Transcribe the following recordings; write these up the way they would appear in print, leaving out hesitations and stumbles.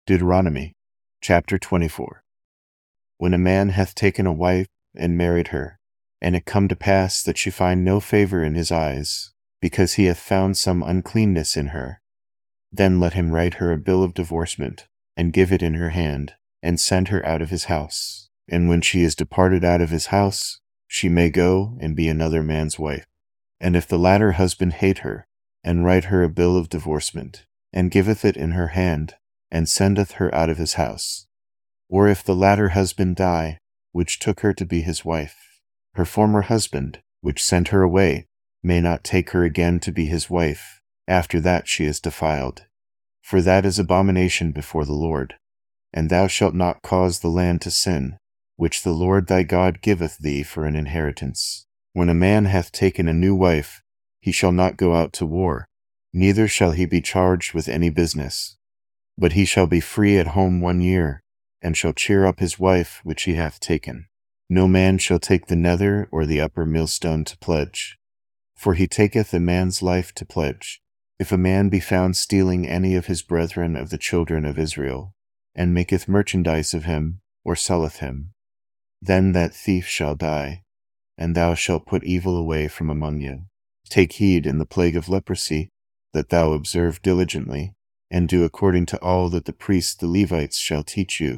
Deuteronomy chapter 24. When a man hath taken a wife and married her, and it come to pass that she find no favor in his eyes, because he hath found some uncleanness in her, then let him write her a bill of divorcement, and give it in her hand, and send her out of his house. And when she is departed out of his house, she may go and be another man's wife. And if the latter husband hate her, and write her a bill of divorcement, and giveth it in her hand, and sendeth her out of his house, or if the latter husband die, which took her to be his wife, her former husband, which sent her away, may not take her again to be his wife, after that she is defiled. For that is abomination before the Lord. And thou shalt not cause the land to sin, which the Lord thy God giveth thee for an inheritance. When a man hath taken a new wife, he shall not go out to war, neither shall he be charged with any business. But he shall be free at home 1 year, and shall cheer up his wife which he hath taken. No man shall take the nether or the upper millstone to pledge, for he taketh a man's life to pledge. If a man be found stealing any of his brethren of the children of Israel, and maketh merchandise of him, or selleth him, then that thief shall die, and thou shalt put evil away from among you. Take heed in the plague of leprosy, that thou observe diligently, and do according to all that the priests the Levites shall teach you.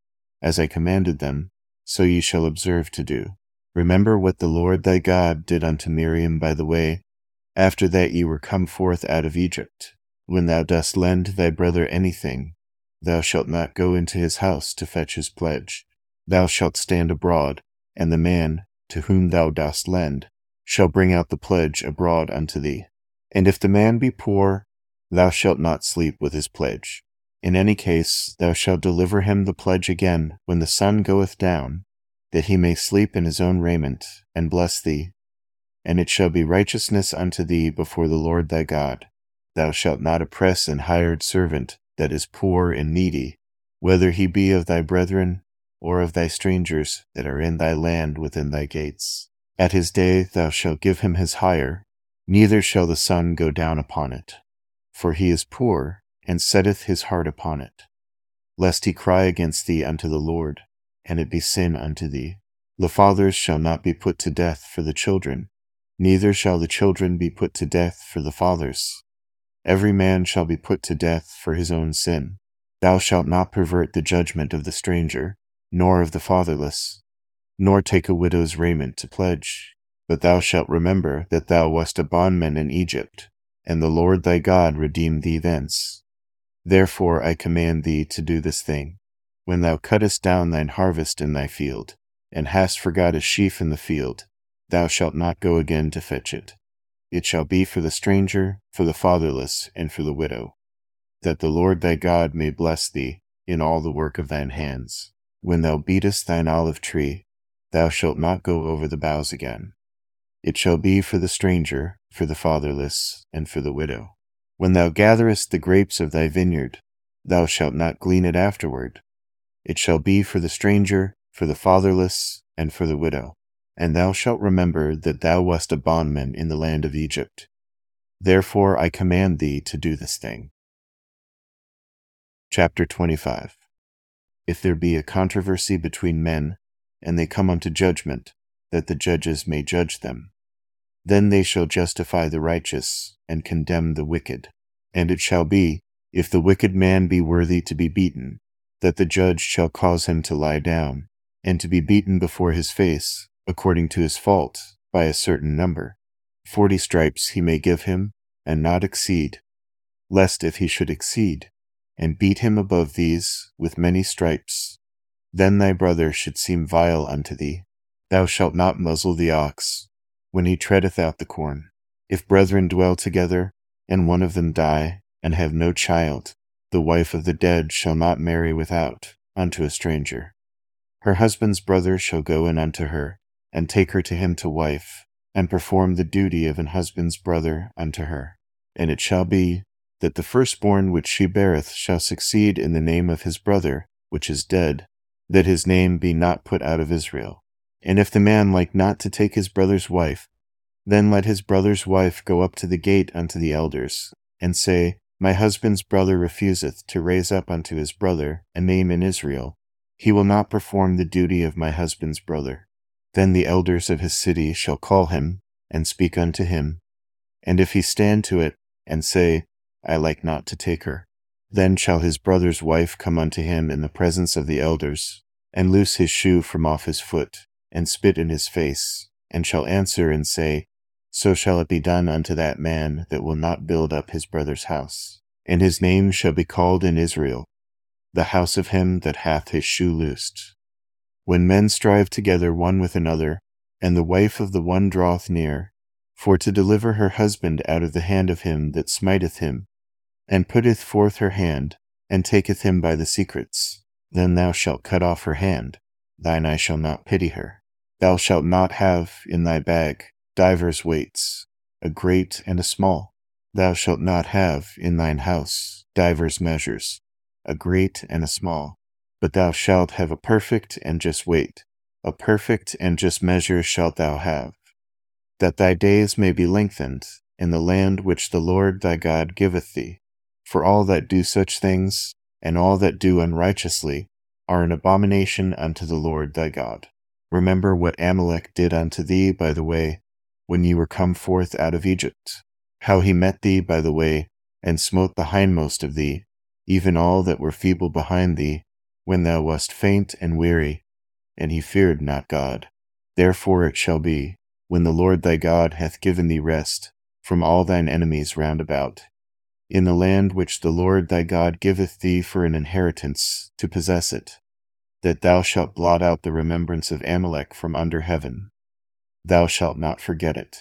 As I commanded them, so ye shall observe to do. Remember what the Lord thy God did unto Miriam by the way, after that ye were come forth out of Egypt. When thou dost lend thy brother anything, thou shalt not go into his house to fetch his pledge. Thou shalt stand abroad, and the man, to whom thou dost lend, shall bring out the pledge abroad unto thee. And if the man be poor, thou shalt not sleep with his pledge. In any case, thou shalt deliver him the pledge again when the sun goeth down, that he may sleep in his own raiment, and bless thee. And it shall be righteousness unto thee before the Lord thy God. Thou shalt not oppress an hired servant that is poor and needy, whether he be of thy brethren, or of thy strangers that are in thy land within thy gates. At his day thou shalt give him his hire, neither shall the sun go down upon it. For he is poor, and setteth his heart upon it, lest he cry against thee unto the Lord, and it be sin unto thee. The fathers shall not be put to death for the children, neither shall the children be put to death for the fathers. Every man shall be put to death for his own sin. Thou shalt not pervert the judgment of the stranger, nor of the fatherless, nor take a widow's raiment to pledge. But thou shalt remember that thou wast a bondman in Egypt, and the Lord thy God redeemed thee thence. Therefore I command thee to do this thing. When thou cuttest down thine harvest in thy field, and hast forgot a sheaf in the field, thou shalt not go again to fetch it. It shall be for the stranger, for the fatherless, and for the widow, that the Lord thy God may bless thee in all the work of thine hands. When thou beatest thine olive tree, thou shalt not go over the boughs again. It shall be for the stranger, for the fatherless, and for the widow. When thou gatherest the grapes of thy vineyard, thou shalt not glean it afterward. It shall be for the stranger, for the fatherless, and for the widow. And thou shalt remember that thou wast a bondman in the land of Egypt. Therefore I command thee to do this thing. Chapter 25. If there be a controversy between men, and they come unto judgment, that the judges may judge them, then they shall justify the righteous, and condemn the wicked. And it shall be, if the wicked man be worthy to be beaten, that the judge shall cause him to lie down, and to be beaten before his face, according to his fault, by a certain number. 40 stripes he may give him, and not exceed, lest if he should exceed, and beat him above these with many stripes, then thy brother should seem vile unto thee. Thou shalt not muzzle the ox when he treadeth out the corn. If brethren dwell together, and one of them die, and have no child, the wife of the dead shall not marry without unto a stranger. Her husband's brother shall go in unto her, and take her to him to wife, and perform the duty of an husband's brother unto her. And it shall be, that the firstborn which she beareth shall succeed in the name of his brother, which is dead, that his name be not put out of Israel. And if the man like not to take his brother's wife, then let his brother's wife go up to the gate unto the elders, and say, My husband's brother refuseth to raise up unto his brother a name in Israel. He will not perform the duty of my husband's brother. Then the elders of his city shall call him, and speak unto him. And if he stand to it, and say, I like not to take her, then shall his brother's wife come unto him in the presence of the elders, and loose his shoe from off his foot, and spit in his face, and shall answer and say, So shall it be done unto that man that will not build up his brother's house. And his name shall be called in Israel, the house of him that hath his shoe loosed. When men strive together one with another, and the wife of the one draweth near, for to deliver her husband out of the hand of him that smiteth him, and putteth forth her hand, and taketh him by the secrets, then thou shalt cut off her hand, thine eye shall not pity her. Thou shalt not have in thy bag divers weights, a great and a small. Thou shalt not have in thine house divers measures, a great and a small. But thou shalt have a perfect and just weight, a perfect and just measure shalt thou have, that thy days may be lengthened in the land which the Lord thy God giveth thee. For all that do such things, and all that do unrighteously, are an abomination unto the Lord thy God. Remember what Amalek did unto thee by the way, when ye were come forth out of Egypt, how he met thee by the way, and smote the hindmost of thee, even all that were feeble behind thee, when thou wast faint and weary, and he feared not God. Therefore it shall be, when the Lord thy God hath given thee rest from all thine enemies round about, in the land which the Lord thy God giveth thee for an inheritance to possess it, that thou shalt blot out the remembrance of Amalek from under heaven. Thou shalt not forget it.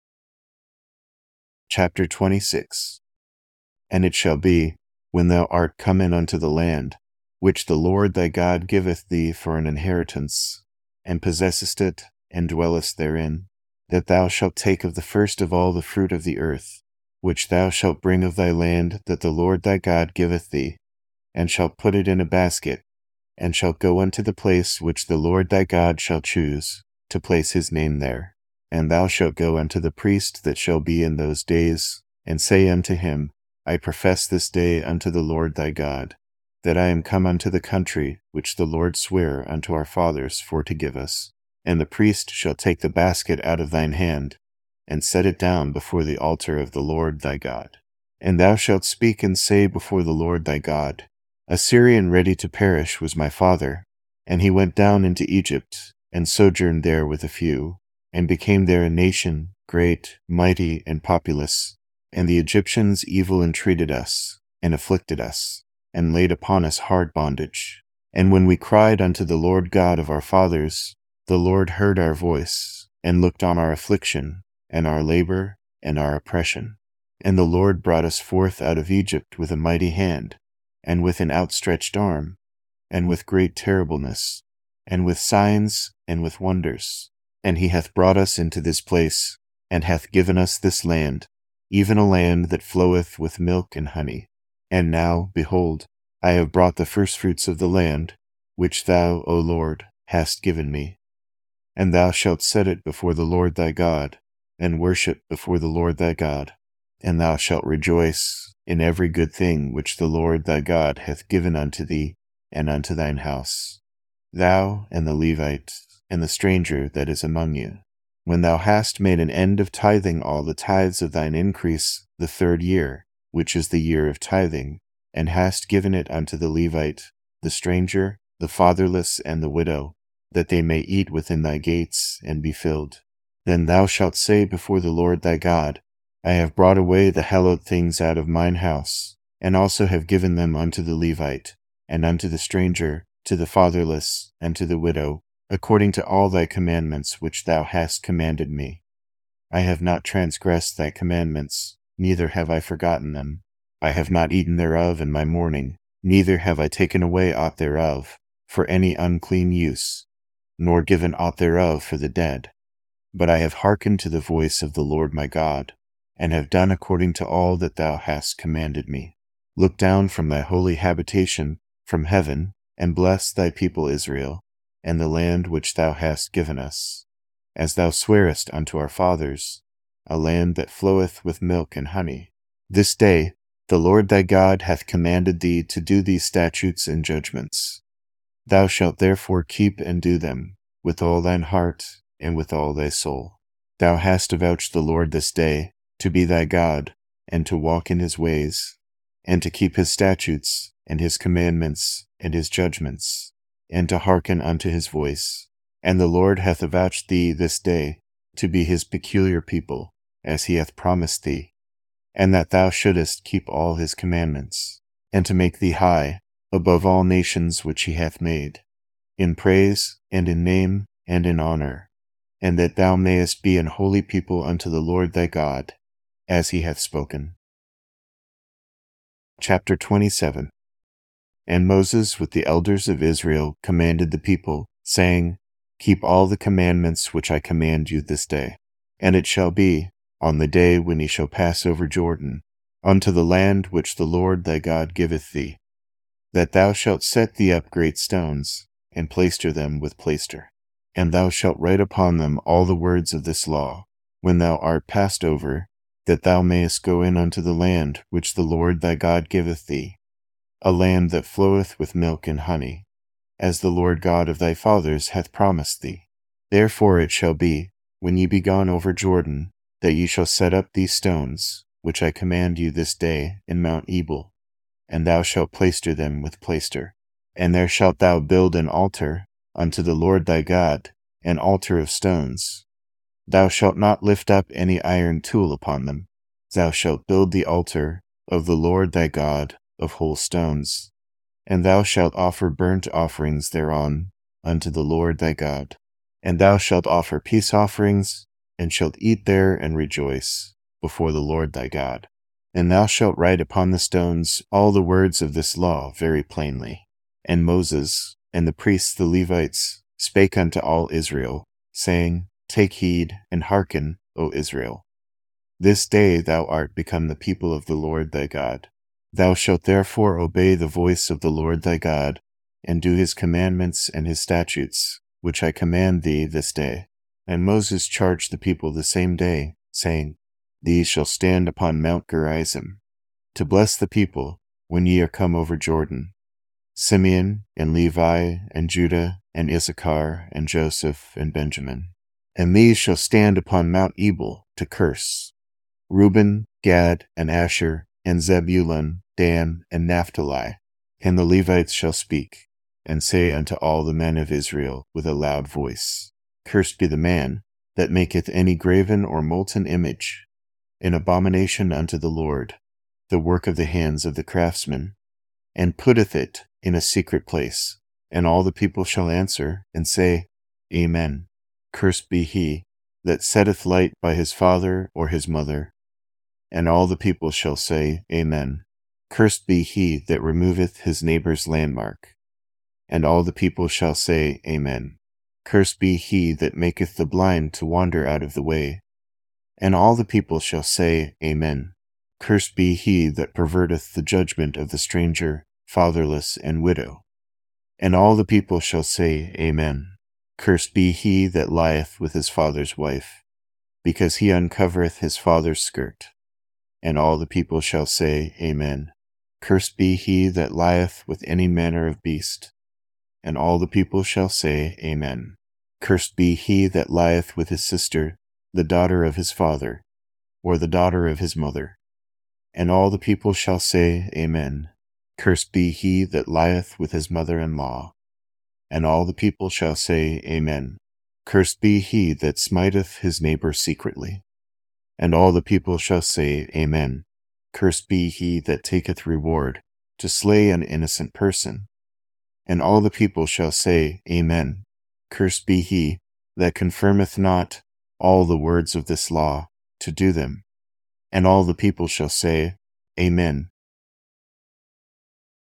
Chapter 26. And it shall be, when thou art come in unto the land, which the Lord thy God giveth thee for an inheritance, and possessest it, and dwellest therein, that thou shalt take of the first of all the fruit of the earth, which thou shalt bring of thy land that the Lord thy God giveth thee, and shalt put it in a basket, and shalt go unto the place which the Lord thy God shall choose, to place his name there. And thou shalt go unto the priest that shall be in those days, and say unto him, I profess this day unto the Lord thy God, that I am come unto the country which the Lord sware unto our fathers for to give us. And the priest shall take the basket out of thine hand, and set it down before the altar of the Lord thy God. And thou shalt speak and say before the Lord thy God, A Syrian ready to perish was my father, and he went down into Egypt, and sojourned there with a few, and became there a nation, great, mighty, and populous. And the Egyptians evil entreated us, and afflicted us, and laid upon us hard bondage. And when we cried unto the Lord God of our fathers, the Lord heard our voice, and looked on our affliction, and our labor, and our oppression. And the Lord brought us forth out of Egypt with a mighty hand, and with an outstretched arm, and with great terribleness, and with signs, and with wonders. And he hath brought us into this place, and hath given us this land, even a land that floweth with milk and honey. And now, behold, I have brought the firstfruits of the land, which thou, O Lord, hast given me. And thou shalt set it before the Lord thy God, and worship before the Lord thy God. And thou shalt rejoice in every good thing which the Lord thy God hath given unto thee and unto thine house, thou and the Levite, and the stranger that is among you. When thou hast made an end of tithing all the tithes of thine increase the 3rd year, which is the year of tithing, and hast given it unto the Levite, the stranger, the fatherless, and the widow, that they may eat within thy gates and be filled, then thou shalt say before the Lord thy God, I have brought away the hallowed things out of mine house, and also have given them unto the Levite, and unto the stranger, to the fatherless, and to the widow, according to all thy commandments which thou hast commanded me. I have not transgressed thy commandments, neither have I forgotten them. I have not eaten thereof in my mourning, neither have I taken away aught thereof, for any unclean use, nor given aught thereof for the dead. But I have hearkened to the voice of the Lord my God, and have done according to all that thou hast commanded me. Look down from thy holy habitation, from heaven, and bless thy people Israel, and the land which thou hast given us, as thou swarest unto our fathers, a land that floweth with milk and honey. This day The Lord thy God hath commanded thee to do these statutes and judgments. Thou shalt therefore keep and do them, with all thine heart and with all thy soul. Thou hast avouched the Lord this day to be thy God, and to walk in his ways, and to keep his statutes, and his commandments, and his judgments, and to hearken unto his voice. And the Lord hath avouched thee this day to be his peculiar people, as he hath promised thee, and that thou shouldest keep all his commandments, and to make thee high above all nations which he hath made, in praise, and in name, and in honor, and that thou mayest be an holy people unto the Lord thy God, as he hath spoken. Chapter 27. And Moses with the elders of Israel commanded the people, saying, Keep all the commandments which I command you this day. And it shall be, on the day when ye shall pass over Jordan, unto the land which the Lord thy God giveth thee, that thou shalt set thee up great stones, and plaister them with plaister. And thou shalt write upon them all the words of this law, when thou art passed over, that thou mayest go in unto the land which the Lord thy God giveth thee, a land that floweth with milk and honey, as the Lord God of thy fathers hath promised thee. Therefore it shall be, when ye be gone over Jordan, that ye shall set up these stones, which I command you this day, in Mount Ebal, and thou shalt plaister them with plaister. And there shalt thou build an altar unto the Lord thy God, an altar of stones. Thou shalt not lift up any iron tool upon them. Thou shalt build the altar of the Lord thy God of whole stones. And thou shalt offer burnt offerings thereon unto the Lord thy God. And thou shalt offer peace offerings, and shalt eat there and rejoice before the Lord thy God. And thou shalt write upon the stones all the words of this law very plainly. And Moses and the priests the Levites spake unto all Israel, saying, Take heed and hearken, O Israel. This day thou art become the people of the Lord thy God. Thou shalt therefore obey the voice of the Lord thy God, and do his commandments and his statutes, which I command thee this day. And Moses charged the people the same day, saying, These shall stand upon Mount Gerizim, to bless the people when ye are come over Jordan, Simeon and Levi and Judah and Issachar and Joseph and Benjamin. And these shall stand upon Mount Ebal to curse, Reuben, Gad, and Asher, and Zebulun, Dan, and Naphtali. And the Levites shall speak, and say unto all the men of Israel with a loud voice, Cursed be the man that maketh any graven or molten image, an abomination unto the Lord, the work of the hands of the craftsman, and putteth it in a secret place. And all the people shall answer and say, Amen. Cursed be he that setteth light by his father or his mother. And all the people shall say, Amen. Cursed be he that removeth his neighbor's landmark. And all the people shall say, Amen. Cursed be he that maketh the blind to wander out of the way. And all the people shall say, Amen. Cursed be he that perverteth the judgment of the stranger, fatherless, and widow. And all the people shall say, Amen. Cursed be he that lieth with his father's wife, because he uncovereth his father's skirt. And all the people shall say, Amen. Cursed be he that lieth with any manner of beast. And all the people shall say, Amen. Cursed be he that lieth with his sister, the daughter of his father, or the daughter of his mother. And all the people shall say, Amen. Cursed be he that lieth with his mother-in-law. And all the people shall say, Amen. Cursed be he that smiteth his neighbor secretly. And all the people shall say, Amen. Cursed be he that taketh reward to slay an innocent person. And all the people shall say, Amen. Cursed be he that confirmeth not all the words of this law to do them. And all the people shall say, Amen.